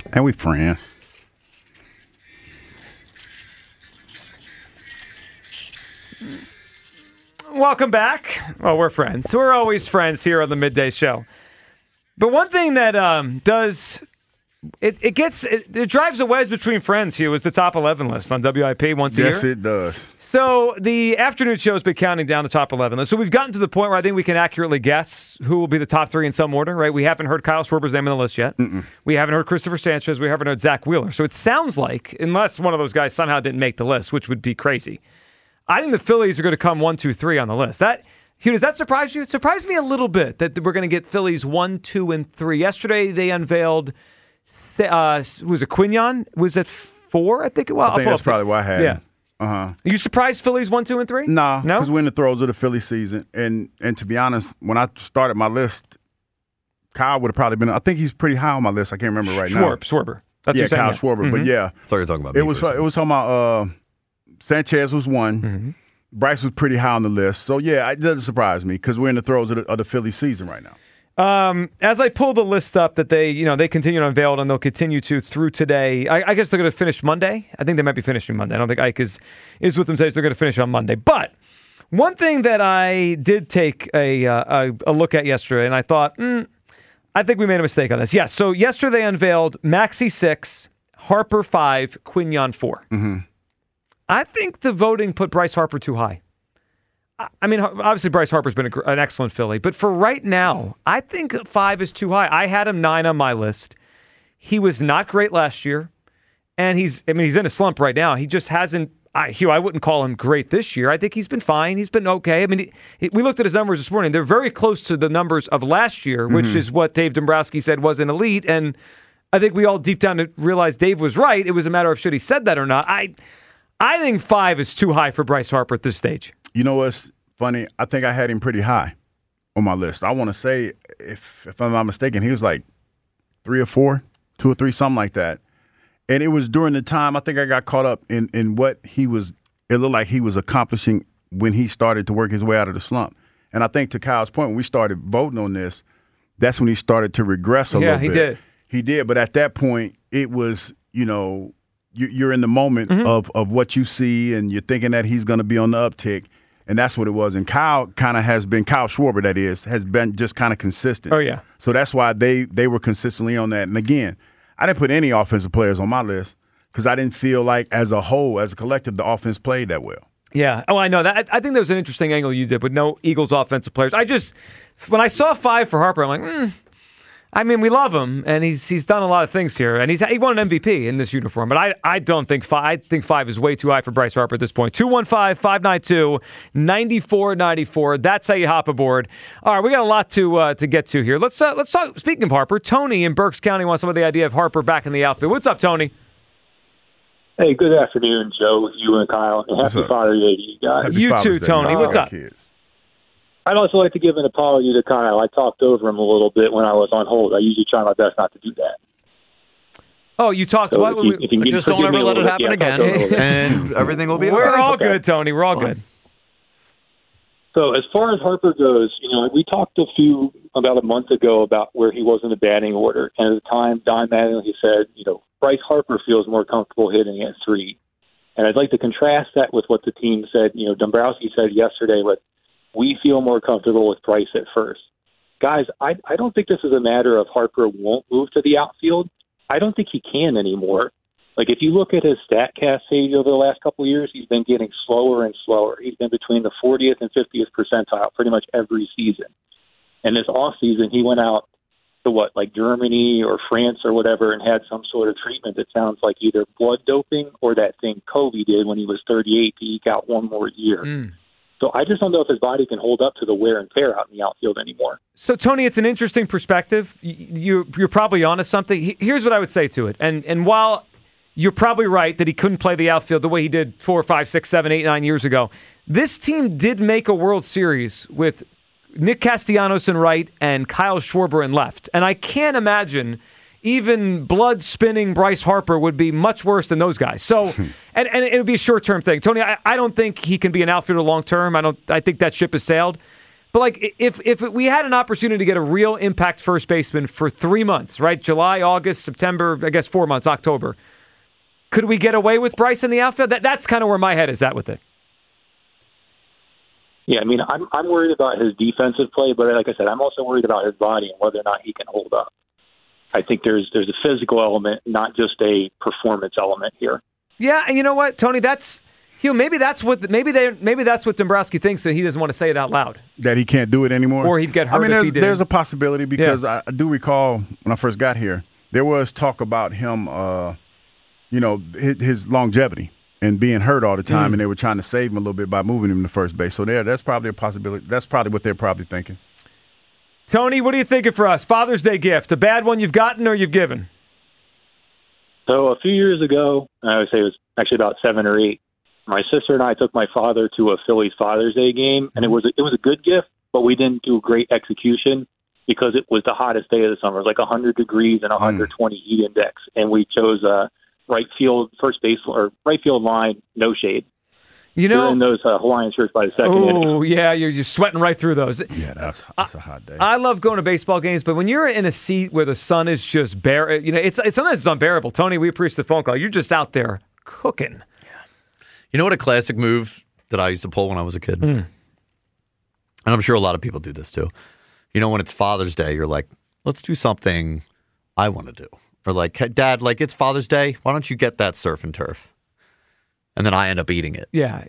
And we friends. Welcome back. Well, we're friends. We're always friends here on the Midday Show. But one thing that does it drives a wedge between friends, Hugh, is the top 11 list on WIP once a year. Yes, it does. So the afternoon show has been counting down the top 11 list. So we've gotten to the point where I think we can accurately guess who will be the top three in some order, right? We haven't heard Kyle Schwarber's name on the list yet. We haven't heard Christopher Sanchez. We haven't heard Zach Wheeler. So it sounds like, unless one of those guys somehow didn't make the list, which would be crazy, I think the Phillies are going to come 1, 2, 3 on the list. Hugh, does that surprise you? It surprised me a little bit that we're going to get Phillies 1, 2, and 3. Yesterday they unveiled, was it Quignon? Was it 4? I think it was. I think that's probably what I had. Yeah. Are you surprised Phillies 1, 2, and 3? No, no, because we're in the throes of the Philly season, and to be honest, when I started my list, Kyle would have probably been. I think he's pretty high on my list. I can't remember right now. Schwarber. That's yeah, what you're Kyle saying, Schwarber. But yeah, I thought you were talking about. It was talking about Sanchez was 1. Bryce was pretty high on the list. So yeah, it doesn't surprise me because we're in the throes of the Philly season right now. As I pull the list up that they continue to unveil and they'll continue to through today. I guess they're going to finish Monday. I think they might be finishing Monday. I don't think Ike is with them today. So they're going to finish on Monday. But one thing that I did take a look at yesterday, and I thought, I think we made a mistake on this. Yes. So yesterday they unveiled Maxey 6, Harper 5, Quignon 4. I think the voting put Bryce Harper too high. I mean, obviously Bryce Harper's been an excellent Philly, but for right now, I think 5 is too high. I had him 9 on my list. He was not great last year, and he's in a slump right now. He just hasn't. Hugh, I wouldn't call him great this year. I think he's been fine. He's been okay. I mean, we looked at his numbers this morning. They're very close to the numbers of last year, which is what Dave Dombrowski said was an elite. And I think we all deep down realized Dave was right. It was a matter of should he said that or not. I think 5 is too high for Bryce Harper at this stage. You know what's funny? I think I had him pretty high on my list. I want to say, if I'm not mistaken, he was like 3 or 4, 2 or 3, something like that. And it was during the time, I think I got caught up in what it looked like he was accomplishing when he started to work his way out of the slump. And I think to Kyle's point, when we started voting on this, that's when he started to regress a little bit. Yeah, He did. But at that point, it was, you're in the moment of what you see, and you're thinking that he's going to be on the uptick. And that's what it was. And Kyle kind of has been, Kyle Schwarber, that is, has been just kind of consistent. Oh, yeah. So that's why they were consistently on that. And again, I didn't put any offensive players on my list because I didn't feel like as a whole, as a collective, the offense played that well. Yeah. Oh, I know that. I think that was an interesting angle you did with no Eagles offensive players. When I saw 5 for Harper, I'm like, I mean, we love him, and he's done a lot of things here, and he won an MVP in this uniform. But I don't think 5. I think 5 is way too high for Bryce Harper at this point. 215-592-9494. That's how you hop aboard. All right, we got a lot to get to here. Let's talk. Speaking of Harper, Tony in Berks County wants some of the idea of Harper back in the outfield. What's up, Tony? Hey, good afternoon, Joe, you and Kyle, and happy Father's Day to you guys. Happy You Father's too, Day, Tony. man. What's up? Kids. I'd also like to give an apology to Kyle. I talked over him a little bit when I was on hold. I usually try my best not to do that. Oh, you talked So what? if you Just don't ever let it happen again, and everything will be okay. We're all good, Tony. We're all good. So as far as Harper goes, we talked about a month ago about where he was in the batting order. And at the time, Don Mattingly said, Bryce Harper feels more comfortable hitting at 3. And I'd like to contrast that with what the team said. Dombrowski said yesterday, we feel more comfortable with Bryce at first. Guys, I don't think this is a matter of Harper won't move to the outfield. I don't think he can anymore. Like, if you look at his StatCast page over the last couple of years, he's been getting slower and slower. He's been between the 40th and 50th percentile pretty much every season. And this offseason, he went out to Germany or France or whatever and had some sort of treatment that sounds like either blood doping or that thing Kobe did when he was 38 to eke out one more year. So I just don't know if his body can hold up to the wear and tear out in the outfield anymore. So, Tony, it's an interesting perspective. You're probably onto something. Here's what I would say to it. And while you're probably right that he couldn't play the outfield the way he did 4, 5, 6, 7, 8, 9 years ago, this team did make a World Series with Nick Castellanos in right and Kyle Schwarber in left. And I can't imagine even blood-spinning Bryce Harper would be much worse than those guys. So, and it would be a short-term thing. Tony, I don't think he can be an outfielder long-term. I think that ship has sailed. But like, if we had an opportunity to get a real impact first baseman for 3 months, right? July, August, September, I guess 4 months, October. Could we get away with Bryce in the outfield? That's kind of where my head is at with it. Yeah, I mean, I'm worried about his defensive play, but like I said, I'm also worried about his body and whether or not he can hold up. I think there's a physical element, not just a performance element here. Yeah, and you know what, Tony? Maybe that's what Dombrowski thinks, that he doesn't want to say it out loud. That he can't do it anymore, or he'd get hurt. I if mean, he did. there's a possibility because I do recall when I first got here, there was talk about him, his longevity and being hurt all the time, and they were trying to save him a little bit by moving him to first base. So that's probably a possibility. That's probably what they're probably thinking. Tony, what are you thinking for us? Father's Day gift, a bad one you've gotten or you've given? So a few years ago, I would say it was actually about 7 or 8, my sister and I took my father to a Phillies Father's Day game, and it was a good gift, but we didn't do a great execution because it was the hottest day of the summer. It was like 100 degrees and 120 heat index, and we chose right field line, no shade. You know, we're in those Hawaiian shirts by the second. Oh yeah, you're sweating right through those. Yeah, that's a hot day. I love going to baseball games, but when you're in a seat where the sun is just bare, it's sometimes it's unbearable. Tony, we appreciate the phone call. You're just out there cooking. You know what a classic move that I used to pull when I was a kid? And I'm sure a lot of people do this too. You know, when it's Father's Day, you're like, let's do something I want to do. Or like, hey, Dad, like, it's Father's Day. Why don't you get that surf and turf? And then I end up eating it. Yeah.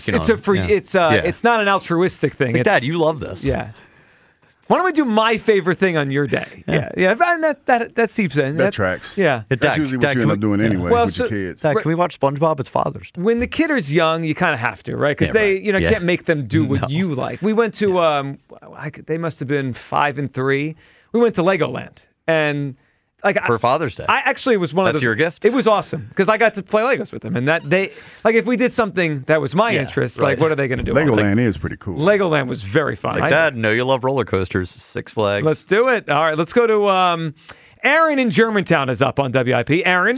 It's not an altruistic thing. Like, Dad, you love this. Yeah. Why don't we do my favorite thing on your day? Yeah. And that seeps in. That tracks. Yeah. That's usually what you end up doing anyway with your kids. Dad, can we watch SpongeBob? It's Father's Day. When the kid is young, you kind of have to, right? Because can't make them do what you like. We went to, they must have been 5 and 3. We went to Legoland. And for Father's Day. I actually was one of That's your gift? It was awesome because I got to play Legos with them. And if we did something that was my interest, right. what are they going to do? Legoland is pretty cool. Legoland was very fun. Dad, know you love roller coasters, Six Flags. Let's do it. All right, let's go to Aaron in Germantown is up on WIP. Aaron.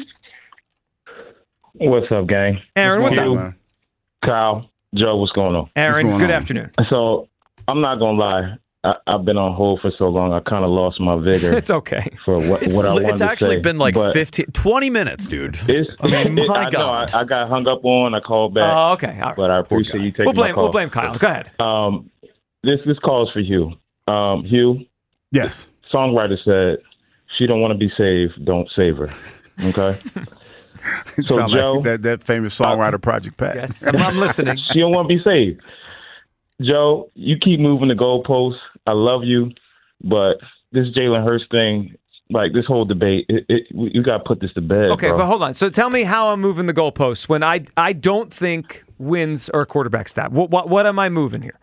What's up, gang? Aaron, what's up? Man? Kyle, Joe, what's going on? Aaron, good afternoon. So, I'm not going to lie. I've been on hold for so long, I kind of lost my vigor. It's okay. For what I wanted to say. It's actually been like 20 minutes, dude. My God. I got hung up on. I called back. Oh, okay. All right. But I appreciate you taking my call. We'll blame Kyle. Go ahead. This call is for Hugh. Hugh? Yes. Songwriter said, she don't want to be saved, don't save her. Okay? So Joe, like that famous songwriter Project Pat. Yes, I'm listening. She don't want to be saved. Joe, you keep moving the goalposts. I love you, but this Jalen Hurts thing, like this whole debate, you got to put this to bed. Okay, bro. but hold on. So tell me how I'm moving the goalposts when I don't think wins are a quarterback stat. What am I moving here?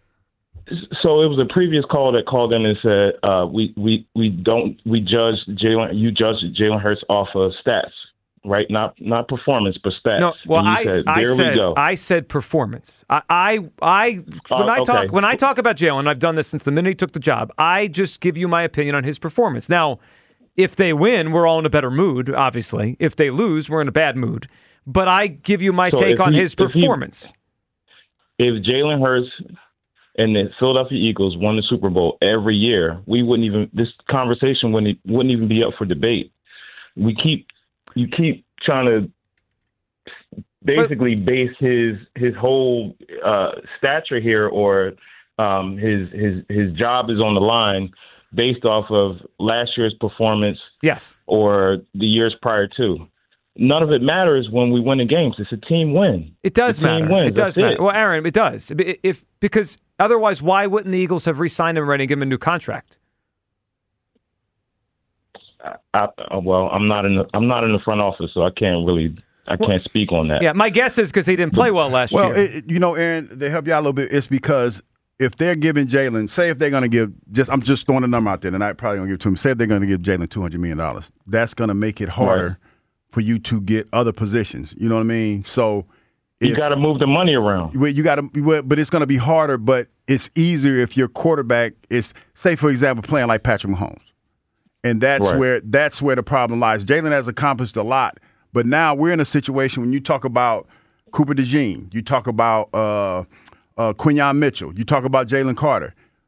So it was a previous call that called in and said you judge Jalen Hurts off of stats. Right, not performance, but stats. No, well, I said performance. When I talk about Jalen, I've done this since the minute he took the job. I just give you my opinion on his performance. Now, if they win, we're all in a better mood. Obviously, if they lose, we're in a bad mood. But I give you my take on his performance. If Jalen Hurts and the Philadelphia Eagles won the Super Bowl every year, this conversation wouldn't even be up for debate. You keep trying to basically base his whole stature here, or his job is on the line based off of last year's performance, yes, or the years prior to. None of it matters when we win the games. It's a team win. It does matter. It does matter. Well, Aaron, it does. Because otherwise, why wouldn't the Eagles have re-signed him already and given him a new contract? I'm not in the front office, so I can't speak on that. Yeah, my guess is because he didn't play well last year. Well, Aaron, to help you out a little bit, it's because if they're giving Jalen, say if they're going to give, I'm just throwing a number out there, and I'm probably going to give it to him. Say if they're going to give Jalen $200 million, that's going to make it harder for you to get other positions. You know what I mean? So you got to move the money around. But it's going to be harder. But it's easier if your quarterback is, say for example, playing like Patrick Mahomes. And that's where the problem lies. Jalen has accomplished a lot, but now we're in a situation when you talk about Cooper DeJean, you talk about Quinyon Mitchell, you talk about Jalen Carter.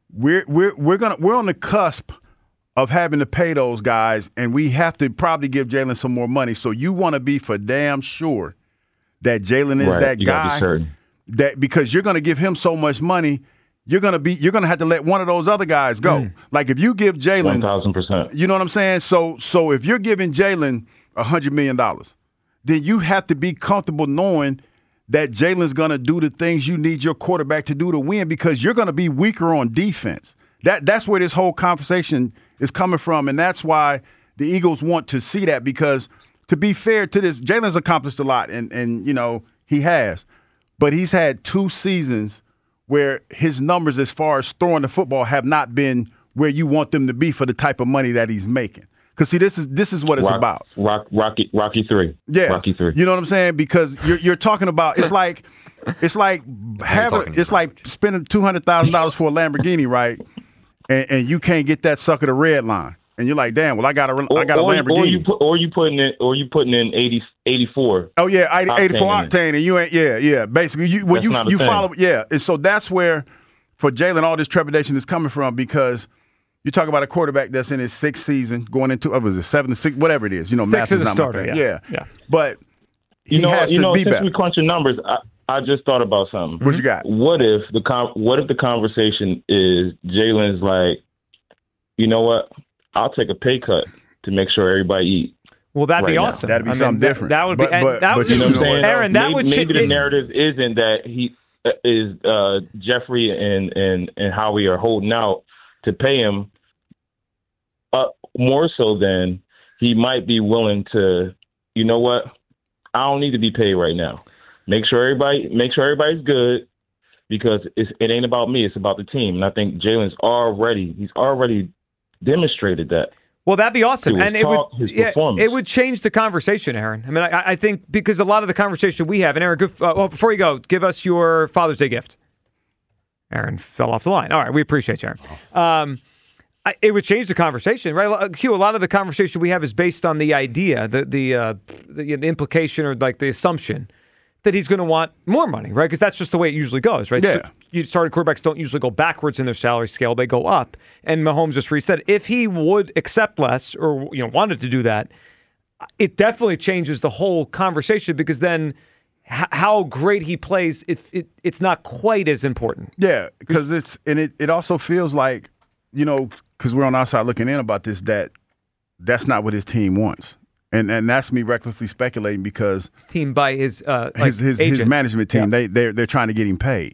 we're on the cusp of having to pay those guys, and we have to probably give Jalen some more money. So you want to be for damn sure that Jalen is that guy. That because you're going to give him so much money, you're going to have to let one of those other guys go. Like if you give Jalen 1,000%, you know what I'm saying? So if you're giving Jalen $100 million, then you have to be comfortable knowing that Jalen's going to do the things you need your quarterback to do to win, because you're going to be weaker on defense. That's where this whole conversation is coming from, and that's why the Eagles want to see that, because to be fair to this, Jalen's accomplished a lot, and you know, he has. But he's had 2 seasons where his numbers as far as throwing the football have not been where you want them to be for the type of money that he's making. Because, see, this is what it's about. Rocky 3. Yeah. Rocky 3. You know what I'm saying? Because you're talking about, it's like spending $200,000 for a Lamborghini, right? And you can't get that sucker to red line. And you're like, damn, well, I got a Lamborghini. Or you putting in 84. Oh yeah, 84 octane, and you ain't. Yeah. Basically, you follow. Yeah, and so that's where for Jalen all this trepidation is coming from, because you talk about a quarterback that's in his 6th season, going into was it 7 to 6, whatever it is. You know, 6 is a not starter. Yeah. But he has to be since better. we crunching numbers, I just thought about something. What you got? What if the conversation is Jalen's like, you know what? I'll take a pay cut to make sure everybody eat. Well, that'd be now. awesome. That'd be something different. That would be. But you know what I'm saying? Aaron, maybe the narrative isn't that he is Jeffrey and Howie are holding out to pay him. More so than he might be willing to. You know what? I don't need to be paid right now. Make sure everybody's good, because it ain't about me. It's about the team. And I think Jalen's already demonstrated that. Well, that'd be awesome, and it would change the conversation, Aaron. I mean, I think because a lot of the conversation we have, and Aaron, before you go, give us your Father's Day gift. Aaron fell off the line. All right, we appreciate you, Aaron. It would change the conversation, right? Q, a lot of the conversation we have is based on the idea, the implication, or like the assumption that he's going to want more money, right? Because that's just the way it usually goes, right? Yeah. So starting quarterbacks don't usually go backwards in their salary scale; they go up. And Mahomes just reset. If he would accept less, or wanted to do that, it definitely changes the whole conversation, because then how great he plays, it's not quite as important. Yeah, because it also feels like, because we're on our side looking in about this, that's not what his team wants. And that's me recklessly speculating, because his team by his management team, yeah. they're trying to get him paid,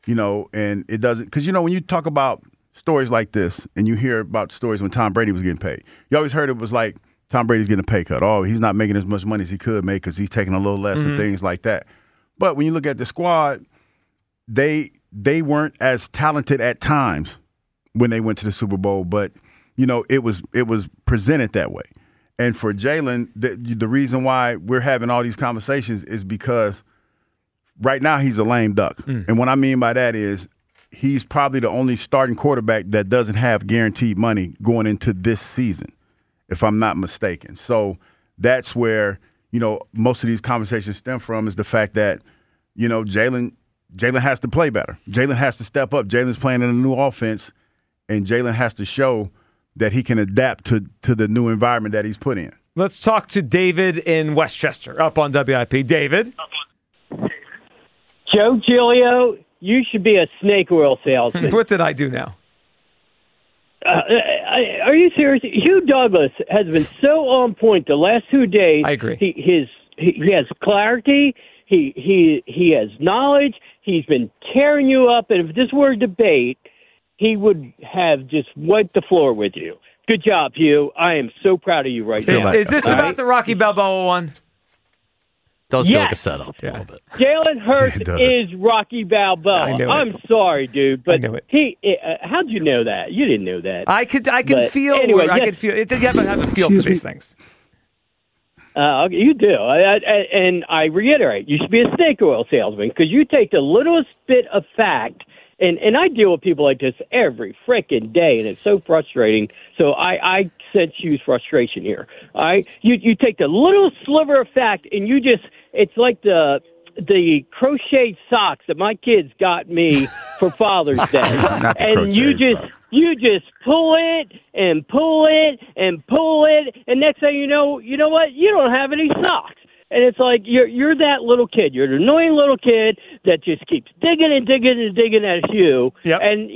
and it doesn't, because when you talk about stories like this and you hear about stories when Tom Brady was getting paid, you always heard it was like Tom Brady's getting a pay cut. Oh, he's not making as much money as he could make because he's taking a little less and things like that. But when you look at the squad, they weren't as talented at times when they went to the Super Bowl, but it was presented that way. And for Jalen, the reason why we're having all these conversations is because right now he's a lame duck. And what I mean by that is he's probably the only starting quarterback that doesn't have guaranteed money going into this season, if I'm not mistaken. So that's where, most of these conversations stem from, is the fact that, Jalen has to play better. Jalen has to step up. Jalen's playing in a new offense, and Jalen has to show that he can adapt to the new environment that he's put in. Let's talk to David in Westchester, up on WIP. David? Joe Giglio, you should be a snake oil salesman. What did I do now? Are you serious? Hugh Douglas has been so on point the last 2 days. I agree. He has clarity. He has knowledge. He's been tearing you up. And if this were a debate, he would have just wiped the floor with you. Good job, Hugh. I am so proud of you right now. Is this about the Rocky Balboa one? Does feel like a setup a little bit. Jalen Hurts is Rocky Balboa. I'm sorry, dude, but how'd you know that? You didn't know that. I can feel. Anyway, I can feel. You have a feel for these things. You do, and I reiterate, you should be a snake oil salesman, because you take the littlest bit of fact. And I deal with people like this every frickin' day, and it's so frustrating. So I sense Hugh's frustration here. You take the little sliver of fact, and it's like the the crocheted socks that my kids got me for Father's Day, Not the and you crocheted just socks. you just pull it and pull it and pull it, and next thing you know what? You don't have any socks. And it's like you're that little kid. You're an annoying little kid that just keeps digging and digging and digging at you. Yep. And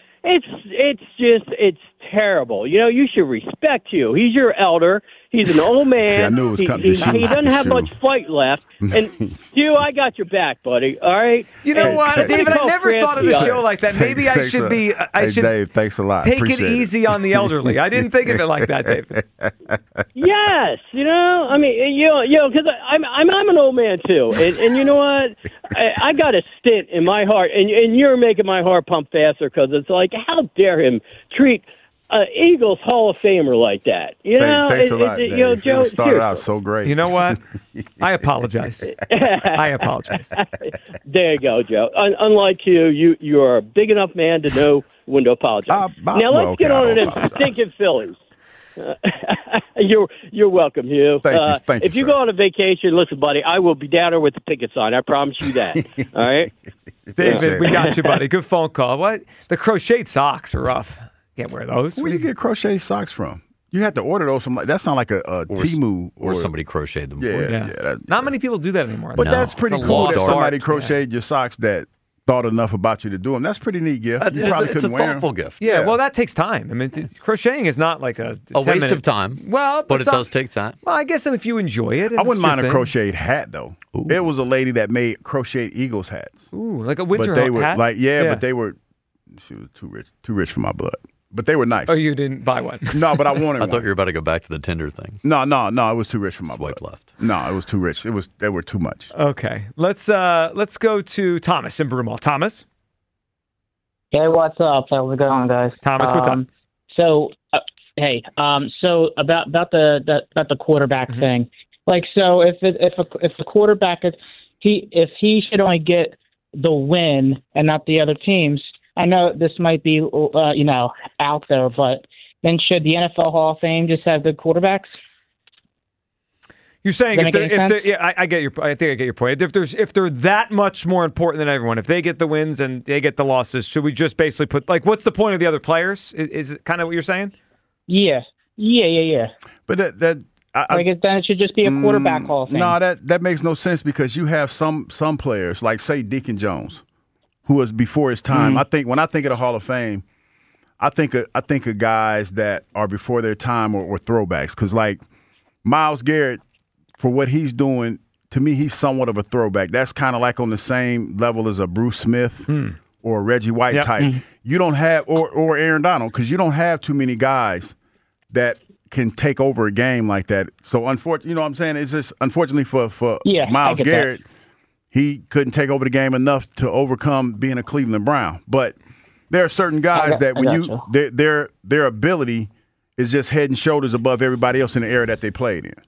it's terrible. You should respect you. He's your elder. He's an old man. Yeah, I knew it was coming. He The shoe. doesn't The have shoe. much fight left. And Hugh, I got your back, buddy. All right. You know And what, somebody David? I call never thought of the Francie. show like that. Maybe I should be. I Hey, should Dave, thanks a lot. take it Appreciate easy on the elderly. I didn't think of it like that, David. Yes, I mean, because I'm an old man too, and you know what? I got a stint in my heart, and you're making my heart pump faster because it's like, how dare him treat Eagles Hall of Famer like that? Thanks a lot, Dave. Joe. It started out seriously. so great. You know what? I apologize. I apologize. There you go, Joe. Unlike you are a big enough man to know when to apologize. Now let's get on to them stinking Phillies. You're welcome, Hugh. Thank you, if you sir. go on a vacation, listen, buddy, I will be down there with the picket sign. I promise you that. All right? David, we got you, buddy. Good phone call. What? The crocheted socks are rough. Can't wear those. Where you get crochet socks from? You had to order those from. That sounds like a Temu Or somebody crocheted them for you. Yeah. Not many people do that anymore. But No, that's pretty it's a cool lost that art. somebody crocheted your socks that thought enough about you to do them. That's a pretty neat gift. You probably It's a couldn't wear 'em. thoughtful gift. Yeah, well, that takes time. I mean, crocheting is not like a A waste of time. Well, but it some- does take time. Well, I guess if you enjoy it, I wouldn't it's your mind a thing. crocheted hat though. It was a lady that made crocheted Eagles hats. Ooh, like a winter But they were hat. like, but they were. She was too rich for my blood. But they were nice. Oh, you didn't buy one. No, but I wanted I one. thought you were about to go back to the Tinder thing. No, it was too rich for my Swipe blood. left. No, it was too rich. They were too much. Okay, let's go to Thomas in Broomall. Thomas, Hey, what's up? How's it going, guys? Thomas, what's up? So, so about the quarterback thing, like, so if the quarterback if he should only get the win and not the other teams, I know this might be out there, but then should the NFL Hall of Fame just have good quarterbacks? you're saying Does if that make any they're, yeah, I get your. I think I get your point. If they're that much more important than everyone, if they get the wins and they get the losses, should we just basically put what's the point of the other players? Is it kind of what you're saying? Yeah. But then it should just be a quarterback Hall of Fame. No, that makes no sense because you have some players like say Deacon Jones, who was before his time. I think when I think of the Hall of Fame, I think of guys that are before their time or throwbacks. Because like Myles Garrett, for what he's doing, to me, he's somewhat of a throwback. That's kind of like on the same level as a Bruce Smith or a Reggie White type. You don't have or Aaron Donald because you don't have too many guys that can take over a game like that. So unfortunately, you know what I'm saying? It's just unfortunately for Myles Garrett, he couldn't take over the game enough to overcome being a Cleveland Brown. But there are certain guys that when their ability is just head and shoulders above everybody else in the era that they played in.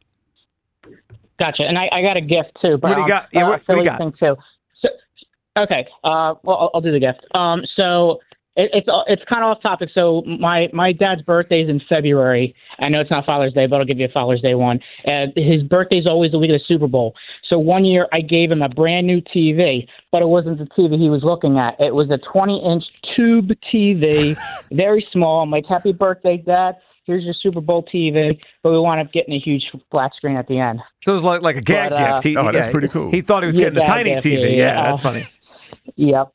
Gotcha. And I got a gift too. But What do you got? Yeah, what do you got? Thing too. So, okay. Well, I'll do the gift. So it's kind of off topic. So my dad's birthday is in February. I know it's not Father's Day, but I'll give you a Father's Day one. His birthday is always the week of the Super Bowl. So one year I gave him a brand new TV, but it wasn't the TV he was looking at. It was a 20-inch tube TV, very small. I'm like, happy birthday, Dad. Here's your Super Bowl TV, but we wound up getting a huge flat screen at the end. So it was like a gag gift. That's pretty cool. He thought he was getting a tiny gag TV. gift, Yeah, that's funny. Yep.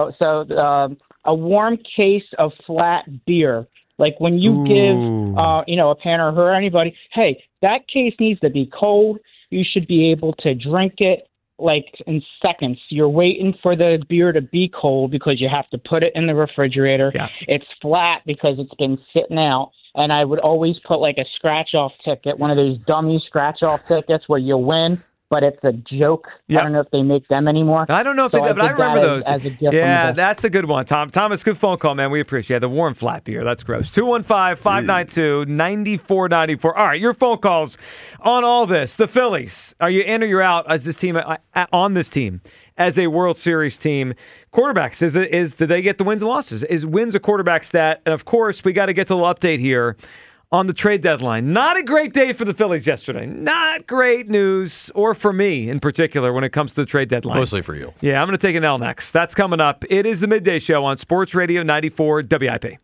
So a warm case of flat beer. Like when you give, a parent or anybody, hey, that case needs to be cold. You should be able to drink it like in seconds. You're waiting for the beer to be cold because you have to put it in the refrigerator. Yeah. It's flat because it's been sitting out. And I would always put like a scratch-off ticket, one of those dummy scratch-off tickets where you win, but it's a joke. Yep. I don't know if they make them anymore. I don't know if So they do, but I did that remember those. as a gift Yeah, from the- that's a good one, Tom. Thomas, good phone call, man. We appreciate it. The warm flat beer. That's gross. 215-592-9494. All right, your phone calls on all this. The Phillies. Are you in or you're out as this team on this team as a World Series team? Quarterbacks. Do they get the wins and losses? Is wins a quarterback stat? And of course, we got to get to the update here on the trade deadline. Not a great day for the Phillies yesterday. Not great news, or for me in particular, when it comes to the trade deadline. Mostly for you. Yeah, I'm going to take an L next. That's coming up. It is the Midday Show on Sports Radio 94 WIP.